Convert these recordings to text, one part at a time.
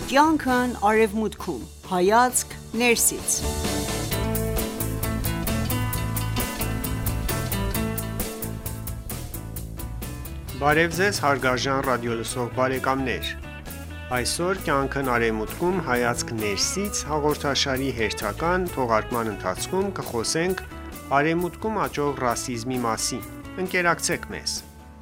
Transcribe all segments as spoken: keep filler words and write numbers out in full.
Կյանքն արևմուտքում Հայացք ներսից Բարև Ձեզ հարգարժան ռադիոլսող բարեկամներ: Այսօր «Կյանքն արևմուտքում. հայացք ներսից» հաղորդաշարի հերթական թողարկման ընթացքում կխոսենք Արևմուտքում աճող ռասիզմի մասին: Ընկերակցեք մեզ: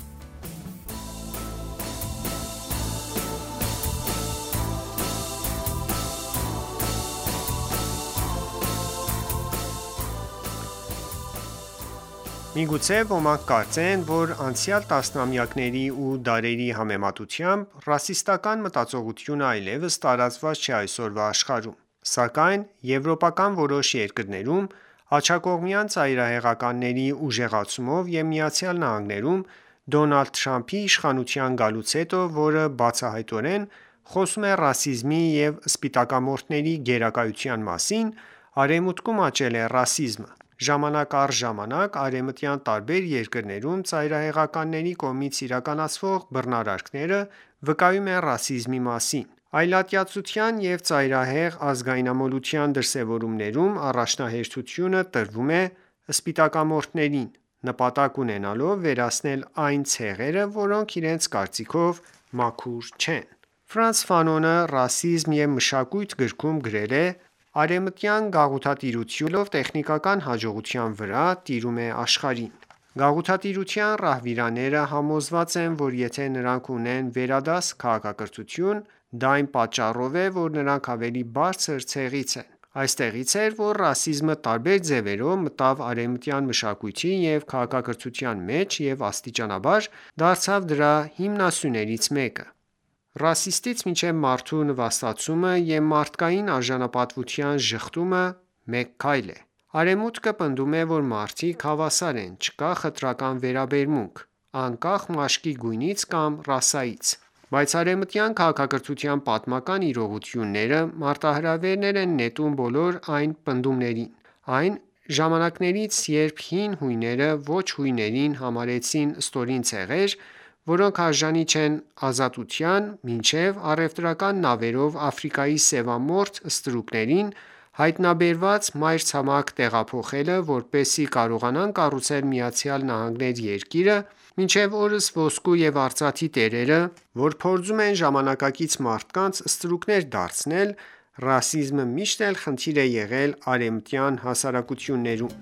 Միգուցե ոմանք կարծեն, որ անցյալ տասնամյակների ու դարերի համեմատությամբ ռասիստական մտածողությունը այլևս տարածված չէ այսօրվա աշխարհում: Սակայն եվրոպական որոշ երկրներում աջակողմյան ծայրահեղականների ուժեղացումով և ԱՄՆ-ում Դոնալդ Թրամփի իշխանության գալուց հետո, որը բացահայտորեն խոսում է ռասիզմի և սպիտակամորթների գերակայության մասին, Արևմուտքում աճել է ռասիզմը: Ժամանակ առ ժամանակ արևմտյան տարբեր երկրներում ծայրահեղականների կողմից իրականացվող բռնարարքները վկայում են ռասիզմի մասին: Այլատյացության և ծայրահեղ ազգայնամոլության դրսևորումներում առաջնահերթությունը տրվում է սպիտակամորթներին, նպատակ ունենալով վերացնել այն ցեղերը, որոնք իրենց կարծիքով մաքուր չեն: Ֆրանց Ֆանոնը «Ռասիզմ և մշակույթ» գրքում գրել է. «Արևմտյան գաղութատիրությունը տեխնիկական հաջողության վրա տիրում է աշխարհին: Գաղութատիրության ռահվիրաները համոզված են, որ եթե նրանք ունեն վերադաս քաղաքակրթություն, դա այն պատճառով է, որ նրանք ավելի բարձր ցեղից են: Այստեղից էր, որ ռասիզմը տարբեր ձևերով մտավ արևմտյան մշակույթի և քաղաքակրթության մեջ և աստիճանաբար դարձավ դրա հիմնասյուներից մեկը: Ռասիստից մինչև մարդու նվաստացումը և մարդկային արժանապատվության ժխտումը մեկ քայլ է: Արևմուտքը պնդում է, որ մարդիկ հավասար են, չկա խտրական վերաբերմունք, անկախ մաշկի գույնից կամ ռասայից: Բայց արևմտյան քաղաքակրթության պատմական իրողությունները մարտահրավերներ են նետում բոլոր այն պնդումներին: Այն ժամանակներից, երբ հին հույները ոչ հույներին համարեցին ստորին ցեղեր, որոնք արժանի չեն ազատության, մինչև առևտրական նավերով Աֆրիկայի սևամորթ ստրուկներին հայտնաբերված մայրցամաք տեղափոխելը, որպեսզի կարողանան կառուցել ԱՄՆ երկիրը, մինչև օրս ոսկու և արծաթի տերերը, որ փորձում են ժամանակակից մարդկանց ստրուկներ դարձնել, ռասիզմը միշտ էլ խնդիր է եղել արևմտյան հասարակություններում: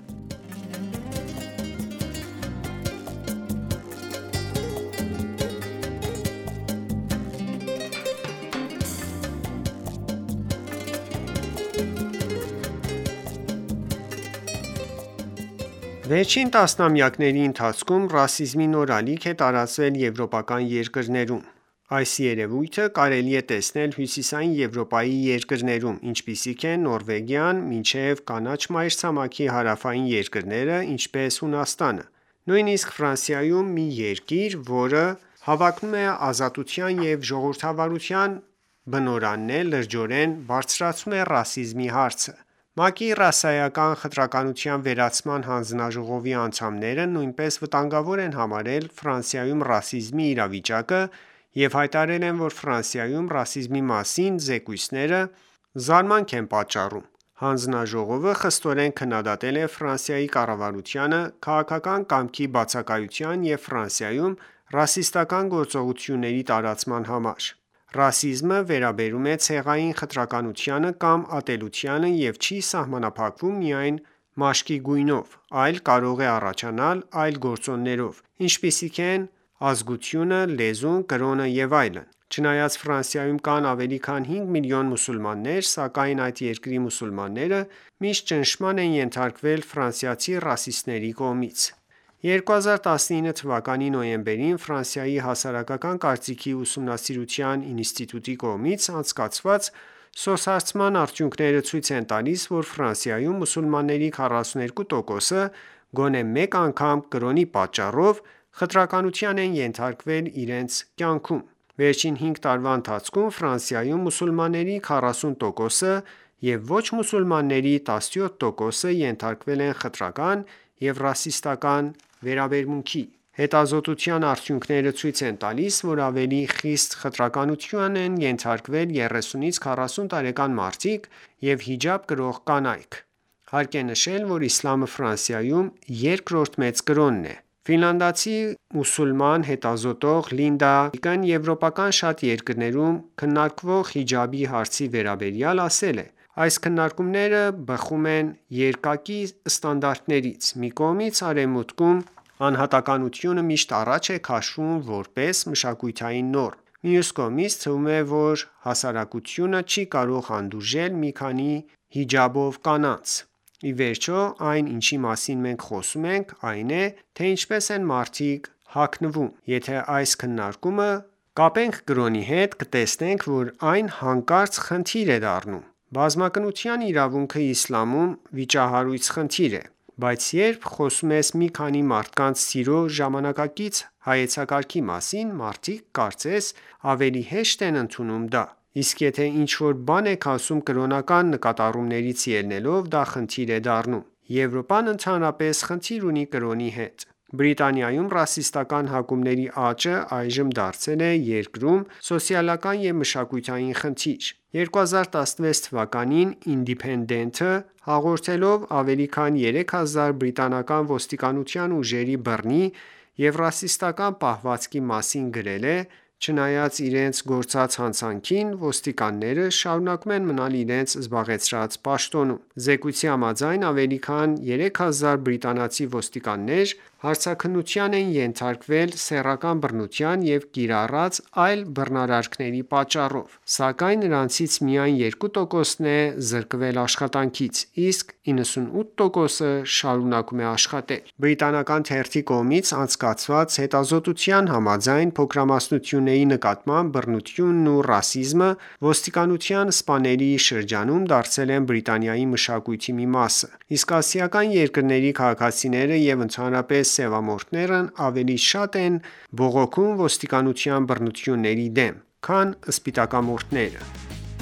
Վերջին տասնամյակների ընթացքում ռասիզմի նոր ալիք է տարածվել եվրոպական երկրներում: Այս երևույթը կարելի է տեսնել հյուսիսային Եվրոպայի երկրներում, ինչպիսիք են Նորվեգիան, մինչև կանաչ մայրցամաքի հարավային երկրները, ինչպես Հունաստանը: Նույնիսկ Ֆրանսիայում մի երկիր, որը հավակնում է ազատության և ժողովրդավարության բնօրաններ, լրջորեն բարձրացնում է ռասիզմի հարցը: ՄԱԿ-ի ռասայական խտրականության վերացման հանձնաժողովի անդամները նույնպես վտանգավոր են համարել Ֆրանսիայում ռասիզմի իրավիճակը և հայտարարել են, որ Ֆրանսիայում ռասիզմի մասին զեկույցները զարմանք են պատճառում: Հանձնաժողովը խստորեն քննադատել է Ֆրանսիայի կառավարությանը քաղաքական կամքի բացակայության և Ֆրանսիայում ռասիստական գործողությունների տարածման համար: Ռասիզմը վերաբերում է ցեղային խտրականությանը կամ ատելությանը և չի սահմանափակվում միայն մաշկի գույնով, այլ կարող է առաջանալ այլ գործոններով, ինչպիսիք են ազգությունը, լեզուն, կրոնը և այլն: Չնայած Ֆրանսիայում կան ավելի քան հինգ միլիոն մուսուլմաններ, սակայն այդ երկրի մուսուլմանները միշտ ճնշման են ենթարկվել ֆրանսիացի ռասիստների կողմից: երկու հազար տասնինը թվականի նոյեմբերին Ֆրանսիայի հասարակական կարծիքի ուսումնասիրության ինստիտուտի կողմից անցկացված սոցհարցման արդյունքները ցույց են տալիս, որ Ֆրանսիայում մուսուլմանների քառասունուերկու տոկոսը գոնե մեկ անգամ կրոնի պատճառով խտրականության են ենթարկվել իրենց կյանքում: Վերջին հինգ տարվա ընթացքում Ֆրանսիայում մուսուլմանների քառասուն տոկոսը և ոչ մուսուլմանների տասնյոթ տոկոսը ենթարկվել են խտրական և ռասիստական վերաբերմունքի: Հետազոտության արդյունքները ցույց են տալիս, որ ավելի խիստ խտրականության են ենթարկվել երեսունից քառասուն տարեկան մարդիկ և հիջաբ կրող կանայք: Հարկ է նշել, որ իսլամը Ֆրանսիայում երկրորդ մեծ կրոնն է: Ֆինլանդացի մուսուլման հետազոտող Լինդա Բիկն եվրոպական շատ երկրներում քննարկվող հիջաբի հարցի վերաբերյալ ասել է. «Այս քննարկումները բխում են երկակի ստանդարտներից: Մի կողմից Արևմուտքում անհատականությունը միշտ առաջ է քաշվում որպես մշակութային նորմ: Մյուս կողմից թվում է, որ հասարակությունը չի կարող հանդուրժել մի քանի հիջաբով կանանց: Ի վերջո, այն ինչի մասին մենք խոսում ենք, այն է, թե ինչպես են մարդիկ հագնվում: Եթե այս քննարկումը կապենք կրոնի հետ, կտեսնենք, որ այն հանկարծ խնդիր է դառնում: Բազմակնության իրավունքը իսլամում վիճահարույց խնդիր է: Բայց երբ խոսում ես մի քանի մարդկանց սիրո ժամանակակից հայեցակարգի մասին, մարդիկ կարծես ավելի հեշտ են ընդունում դա: Իսկ եթե ինչ-որ բան եք ասում կրոնական նկատառումներից ելնելով, դա խնդիր է դառնում: Եվրոպան ընդհանրապես խնդիր ունի կրոնի հետ: Բրիտանիայում ռասիստական հակումների աճը այժմ դարձել է երկրում սոցիալական և մշակութային խնդիր: երկու հազար տասնվեց թվականին Independent-ը հաղորդելով ավելի քան երեք հազար բրիտանական ոստիկանության ուժերի բռնի և ռասիստական պահվածքի մասին գրել է. «Չնայած իրենց գործած հանցանքին, ոստիկանները շարունակում են մնալ իրենց զբաղեցրած պաշտոնում»: Զեկույցի համաձայն, ավելի քան երեք հազար բրիտանացի ոստիկաններ հարցաքննության են ենթարկվել սեռական բռնության և կիրառած այլ բռնարարքների պատճառով: Սակայն նրանցից միայն երկու տոկոսն է զրկվել աշխատանքից, իսկ իննսունութ տոկոսը շարունակում է աշխատել: Բրիտանական թերթի կողմից անցկացված հետազոտության համաձայն, փոքրամասնությունների նկատմամբ բռնությունն ու ռասիզմը ոստիկանության սպաների շրջանում դարձել են Բրիտանիայի մշակույթի մի մասը: Իսկ ասիական երկրների քաղաքացիները և ընդհանրապես սևամորթներն ավելի շատ են բողոքում ոստիկանության բռնությունների դեմ, քան սպիտակամորթները: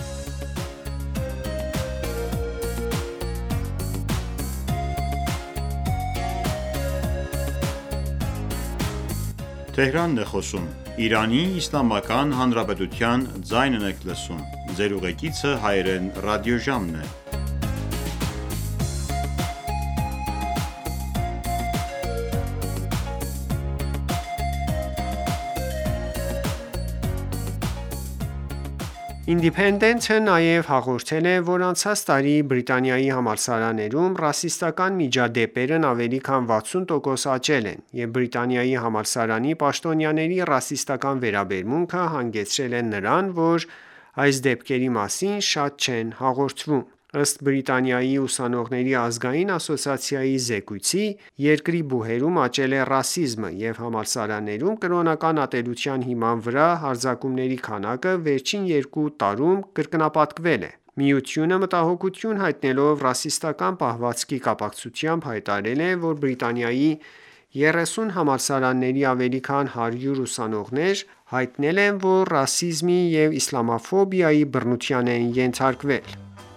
Independent-ը նաև հաղորդել է, որ անցած տարի Բրիտանիայի համալսարաններում ռասիստական միջադեպերն ավելի քան վաթսուն տոկոս աճել են և Բրիտանիայի համալսարանի պաշտոնյաների ռասիստական վերաբերմունքը հանգեցրել է նրան, որ այս դեպքերի մասին շատ չեն հաղորդում: Ըստ Բրիտանիայի ուսանողների ազգային ասոցիացիայի զեկույցի, երկրի բուհերում աճել է ռասիզմը և համալսարաններում կրոնական ատելության հիման վրա հարձակումների քանակը վերջին երկու տարում կրկնապատկվել է: Միությունը մտահոգություն հայտնելով ռասիստական պահվածքի կապակցությամբ հայտարարել է, որ Բրիտանիայի երեսուն համալսարանների ավելի քան հարյուր ուսանողներ հայտնել են, որ ռասիզմի և իսլամաֆոբիայի բռնության են ենթարկվել: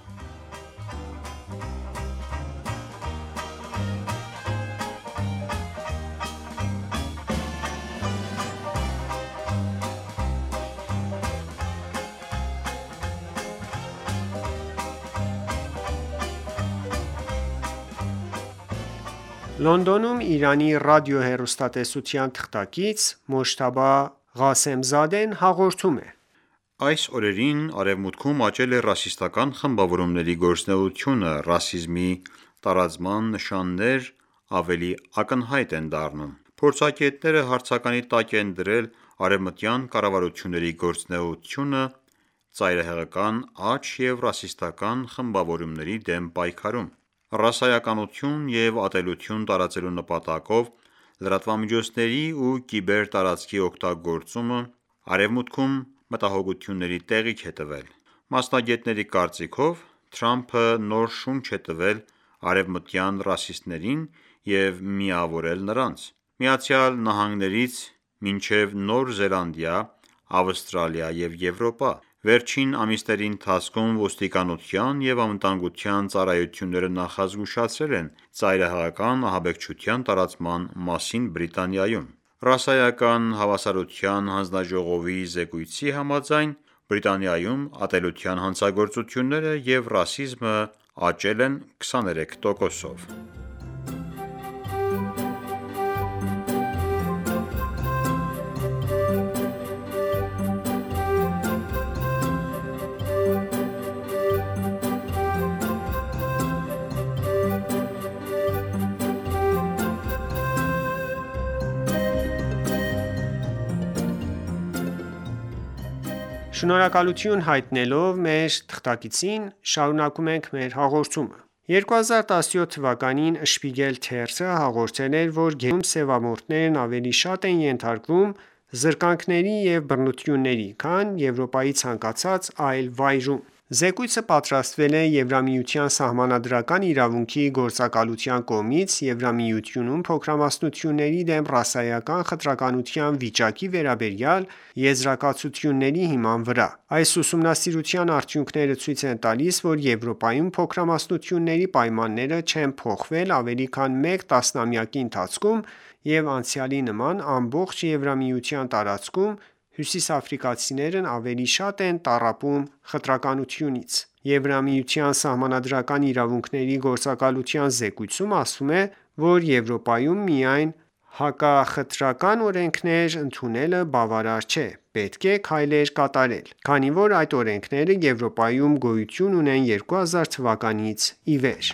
Լոնդոնում Իրանի ռադիո-հեռուստատեսության թղթակից Մոջթաբա Ղասեմզադեն հաղորդում է. «Այս օրերին Արևմուտքում աճել է ռասիստական խմբավորումների գործունեությունը, ռասիզմի տարածման նշաններ ավելի ակնհայտ են դառնում: Փորձագետները հարցականի տակ են դրել արևմտյան կառավարությունների գործունեությունը ծայրահեղական աճ և ռասիստական խմբավորումների դեմ պայքարում: Ռասայականություն և ատելություն տարածելու նպատակով լրատվամիջոցների ու կիբերտարածքի օգտագործումը Արևմուտքում մտահոգությունների տեղիք է տվել: Մասնագետների կարծիքով, Թրամփը նոր շունչ է տվել արևմտյան ռասիստներին և միավորել նրանց: ԱՄՆ-ից մինչև Նոր Զելանդիա, Ավստրալիա և Եվրոպա: Վերջին ամիսների ընթացքում ոստիկանության և անվտանգության ծառայությունները նախազգուշացրել են ծայրահեղական ահաբեկչության տարածման մասին Բրիտանիայում: Ռասայական հավասարության հանձնաժողովի զեկույցի համաձայն, Բրիտանիայում ատելության հանցագործությունները և ռասիզմը աճել են քսաներեք տոկոսով։ Շնորհակալություն հայտնելով մեր թղթակիցին, շարունակում ենք մեր հաղորդումը։ երկու հազար տասնյոթ թվականին Spiegel թերթը հաղորդել էր, որ գետում սևամորթներն ավելի շատ են ենթարկվում զրկանքների և բռնությունների, քան Եվրոպայի ցանկացած այլ վայրում։ Զեկույցը պատրաստվել է Եվրամիության Սահմանադրական իրավունքի գործակալության կողմից Եվրամիությունում փոքրամասնությունների դեմ ռասայական խտրականության վիճակի վերաբերյալ եզրակացությունների հիման վրա։ Այս ուսումնասիրության արդյունքները ցույց են տալիս, որ Եվրոպայում փոքրամասնությունների պայմանները չեն փոխվել ավելի քան մեկ տասնամյակի ընթացքում և անցյալի նման ամբողջ Եվրամիության տարածքում հյուսիսաֆրիկացիներն ավելի շատ են տառապում խտրականությունից։ Եվրամիության Սահմանադրական իրավունքների գործակալության զեկույցում ասվում է, որ Եվրոպայում միայն հակախտրական օրենքներ ընդունելը բավարար չէ, պետք է քայլեր կատարել, քանի որ այդ օրենքները Եվրոպայում գոյություն ունեն երկու հազար թվականից ի վեր։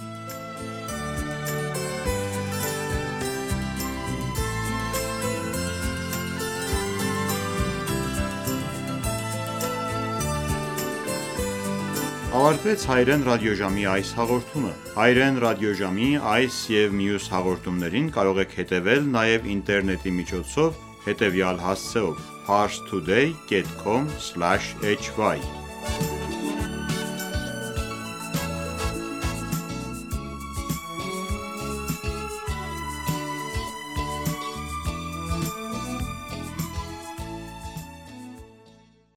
Ավարտվեց հայրեն ռադիոժամի այս հաղորդումը։ Հայրեն ռադիոժամի այս և մյուս հաղորդումներին կարող եք հետևել նաև ինտերնետի միջոցով հետևյալ հասցեով՝ parstoday dot com slash h y